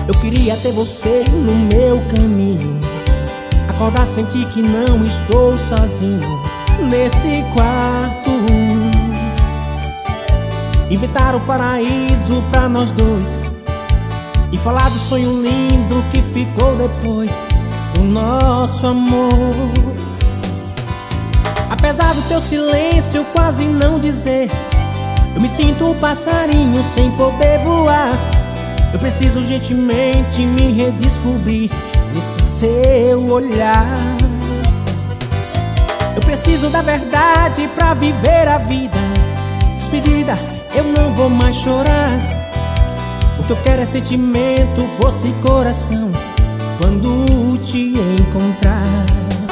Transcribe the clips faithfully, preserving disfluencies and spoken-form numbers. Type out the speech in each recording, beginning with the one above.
Eu queria ter você no meu caminho, acordar, sentir que não estou sozinho nesse quarto, inventar o paraíso pra nós dois e falar do sonho lindo que ficou depois do nosso amor. Apesar do teu silêncio quase não dizer, eu me sinto um passarinho sem poder voar. Eu preciso urgentemente me redescobrir nesse seu olhar. Eu preciso da verdade pra viver a vida. Despedida, eu não vou mais chorar. O que eu quero é sentimento, força e coração quando te encontrar.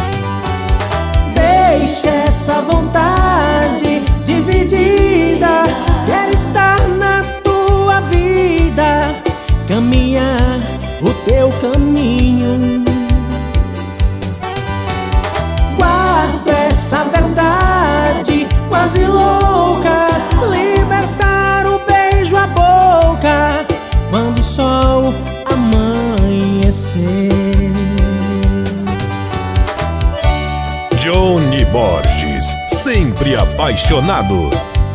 Deixa essa vontade dividida, quero estar na tua vida, caminhar o teu caminho. Guardo essa verdade quase louca, libertar o beijo à boca quando o sol amanhecer. Johnny Borges, sempre apaixonado.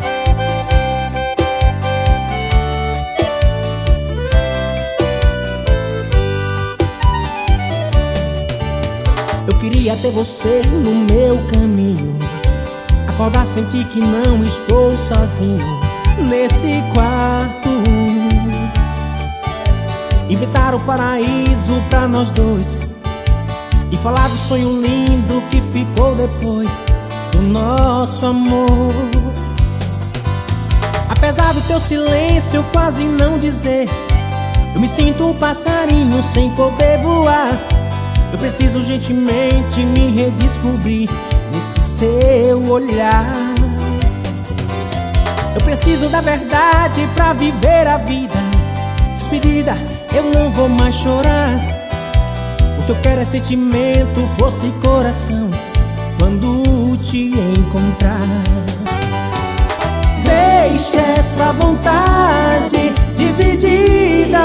Eu queria ter você no meu caminho, acordar, sentir que não estou sozinho nesse quarto, inventar o paraíso pra nós dois e falar do sonho lindo que ficou depois do nosso amor. Apesar do teu silêncio quase não dizer, eu me sinto um passarinho sem poder voar. Eu preciso urgentemente me redescobrir nesse seu olhar. Eu preciso da verdade pra viver a vida. Despedida, eu não vou mais chorar. O que eu quero é sentimento, força e coração quando te encontrar. Deixa essa vontade dividida,